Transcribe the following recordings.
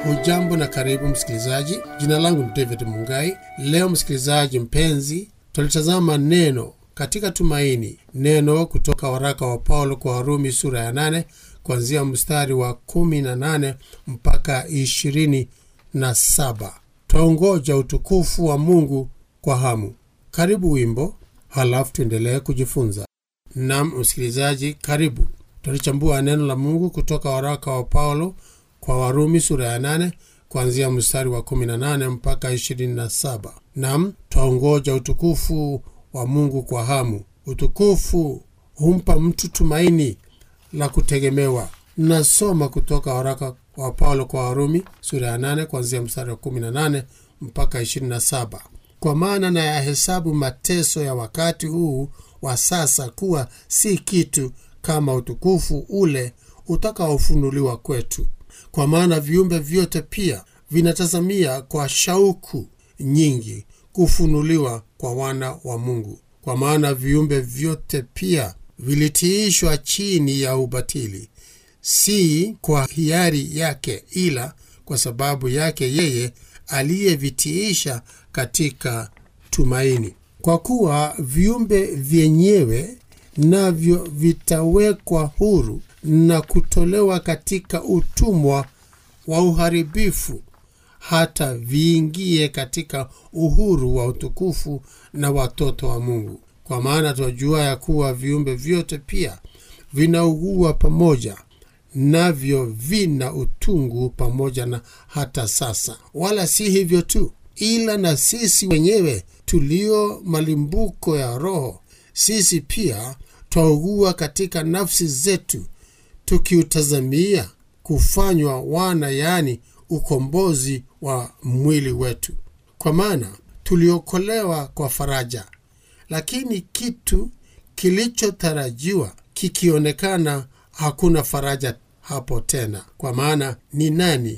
Hujambo na karibu msikilizaji. Jina langu ni David Mungai. Leo msikilizaji mpenzi, tulitazama neno katika tumaini. Neno kutoka waraka wa Paulo kwa Warumi sura ya 8 kuanzia mstari wa 18 mpaka 27. Twaongoja utukufu wa Mungu kwa hamu. Karibu wimbo, halafu tuendelee kujifunza. Naam msikilizaji, karibu. Tulichambua neno la Mungu kutoka waraka wa Paulo kwa Warumi sura ya 8 kuanzia mstari wa 18 mpaka 27. Naam, twaongoja utukufu wa Mungu kwa hamu. Utukufu humpa mtu tumaini la kutegemewa. Nasoma kutoka waraka wa Paulo kwa Warumi sura ya 8 kuanzia mstari wa 18 mpaka 27. Kwa maana na yahesabu mateso ya wakati huu wa sasa kuwa si kitu kama utukufu ule utakaofunuliwa kwetu. Kwa maana viumbe vyote pia vinatazamia kwa shauku nyingi kufunuliwa kwa wana wa Mungu. Kwa maana viumbe vyote pia vilitiishwa chini ya ubatili, si kwa hiari yake, ila kwa sababu yake yeye aliyevitiisha katika tumaini. Kwa kuwa viumbe vyenyewe navyo vitawekwa huru na kutolewa katika utumwa wa uharibifu, hata viingie katika uhuru wa utukufu na watoto wa Mungu. Kwa maana twajua ya kuwa viumbe vyote pia vinaugua pamoja, navyo vina utungu pamoja na hata sasa. Wala si hivyo tu, ila na sisi wenyewe tulio malimbuko ya roho, sisi pia twaugua katika nafsi zetu, tukiutazamia kufanywa wana, yani ukombozi wa mwili wetu. Kwa maana tuliokolewa kwa faraja. Lakini kitu kilichotarajiwa kikionekana, hakuna faraja hapo tena. Kwa maana ni nani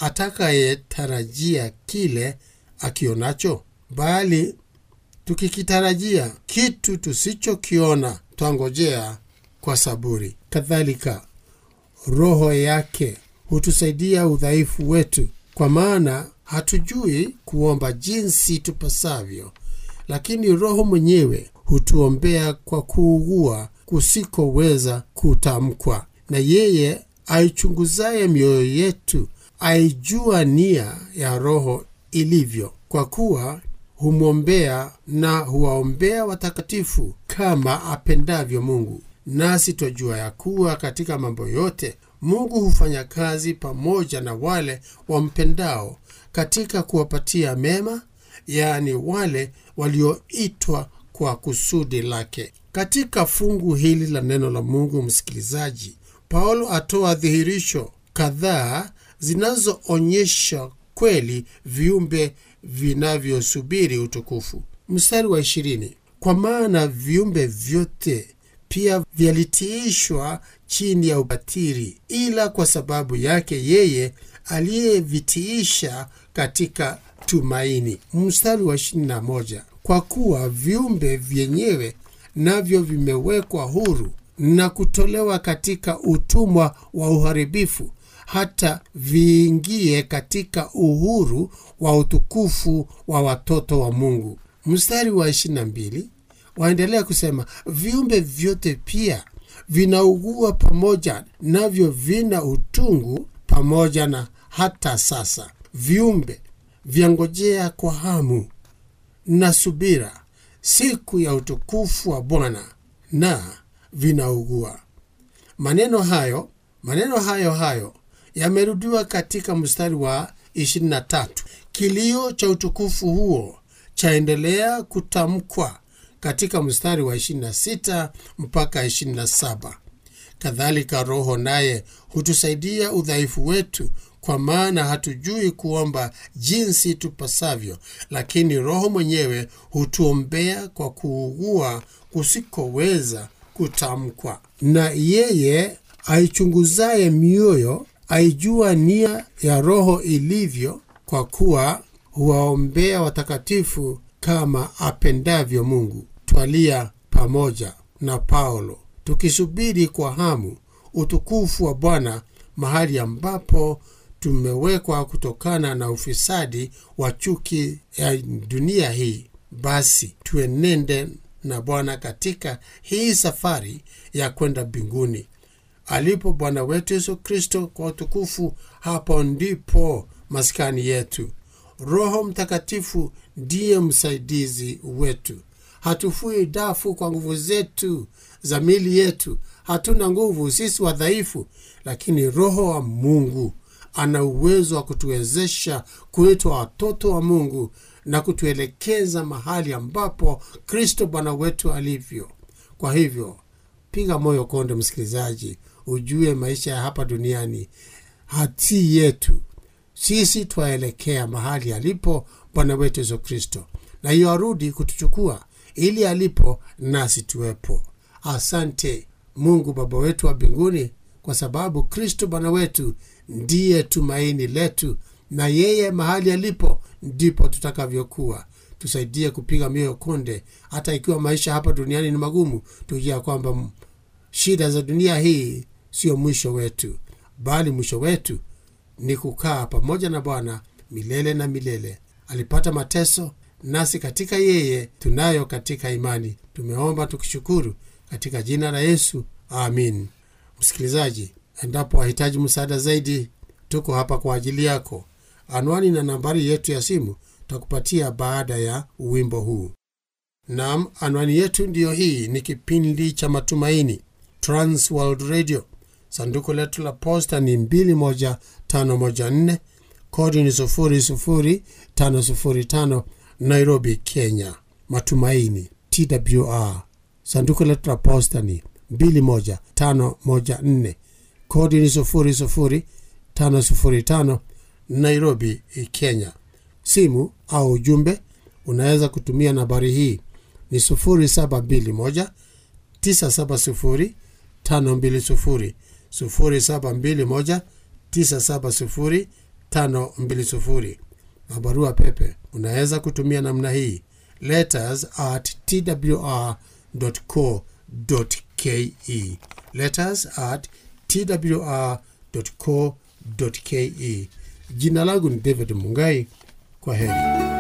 atakayetarajia kile akionacho? Bali tukikitarajia kitu tusichokiona, twangojea kwa saburi. Kadhalika Roho yake hutusaidia udhaifu wetu, kwa maana hatujui kuomba jinsi tupasavyo, lakini Roho mwenyewe hutuombea kwa kuugua kusikoweza kutamkwa. Na yeye aichunguzaye mioyo yetu aijua nia ya Roho ilivyo, kwa kuwa humwombea na huwaombea watakatifu kama apendavyo Mungu. Nasi twajua ya kuwa katika mambo yote Mungu hufanya kazi pamoja na wale wampendao, katika kuwapatia mema, yani wale walioitwa kwa kusudi lake. Katika fungu hili la neno la Mungu, msikilizaji, Paulo atoa dhihirisho kadhaa zinazoonyesha kweli viumbe vinavyosubiri utukufu. Mstari wa 20, kwa maana viumbe vyote pia vyalitiishwa chini ya ubatili, ila kwa sababu yake yeye aliyevitiisha katika tumaini. Mstari wa 21, kwa kuwa viumbe vyenyewe navyo vimewekwa huru na kutolewa katika utumwa wa uharibifu, hata viingie katika uhuru wa utukufu wa watoto wa Mungu. Mstari wa 22 waendelea kusema, viumbe vyote pia vinaugua pamoja, navyo vina utungu pamoja na hata sasa. Viumbe vyangojea kwa hamu na subira siku ya utukufu wa Bwana, na vinaugua. Maneno hayo yamerudiwa katika mstari wa 23. Kilio cha utukufu huo chaendelea kutamkwa katika mstari wa 26 mpaka 27. Kadhalika Roho naye hutusaidia udhaifu wetu, kwa maana hatujui kuomba jinsi tupasavyo, lakini Roho mwenyewe hutuombea kwa kuugua kusikoweza kutamkwa. Na yeye aichunguzaye mioyo aijua nia ya Roho ilivyo, kwa kuwa huwaombea watakatifu kama apendavyo Mungu. Twalia pamoja na Paulo tukisubiri kwa hamu utukufu wa Bwana, mahali ambapo tumewekwa kutokana na ufisadi wa chuki ya dunia hii. Basi tuenende na Bwana katika hii safari ya kwenda mbinguni. Alipo Bwana wetu Yesu Kristo kwa utukufu, hapo ndipo maskani yetu. Roho Mtakatifu ndiye msaidizi wetu. Hatufui dafu kwa nguvu zetu za miili yetu. Hatuna nguvu, sisi wadhaifu, lakini Roho wa Mungu ana uwezo wa kutuwezesha kuitwa watoto wa Mungu na kutuelekeza mahali ambapo Kristo Bwana wetu alivyo. Kwa hivyo, piga moyo konde msikilizaji, ujue maisha ya hapa duniani hati yetu. Sisi twaelekea mahali alipo Bwana wetu Yesu Kristo, na hiyo arudi kutuchukua ili alipo nasi tuwepo. Asante Mungu Baba wetu wa mbinguni, kwa sababu Kristo Bwana wetu ndiye tumaini letu, na yeye mahali alipo ndipo tutakavyokuwa. Tusaidie kupiga mioyo konde, hata ikiwa maisha hapa duniani ni magumu. Tujue kwamba shida za dunia hii sio mwisho wetu, bali mwisho wetu ni kukaa pamoja na Bwana milele na milele. Alipata mateso, nasi katika yeye tunayo katika imani. Tumeomba tukishukuru katika jina la Yesu. Amin. Msikilizaji, endapo wahitaji msaada zaidi, tuko hapa kwa ajili yako. Anwani na nambari yetu ya simu tutakupatia baada ya wimbo huu. Naam, anwani yetu ndiyo hii. Ni kipindi cha Matumaini, Trans World Radio. Sanduku letu la posta ni 21514, kodi ni 00505, Nairobi, Kenya. Matumaini, TWR. Sanduku letu la posta ni 21514, kodi ni 00505, Nairobi, Kenya. Simu au ujumbe unaweza kutumia nambari hii ni 0721 970 520, 0721 970 520. Na barua pepe unaweza kutumia namna hii: letters@twr.co.ke, letters@twr.co.ke. Jina langu ni David Mungai. Kwa heri.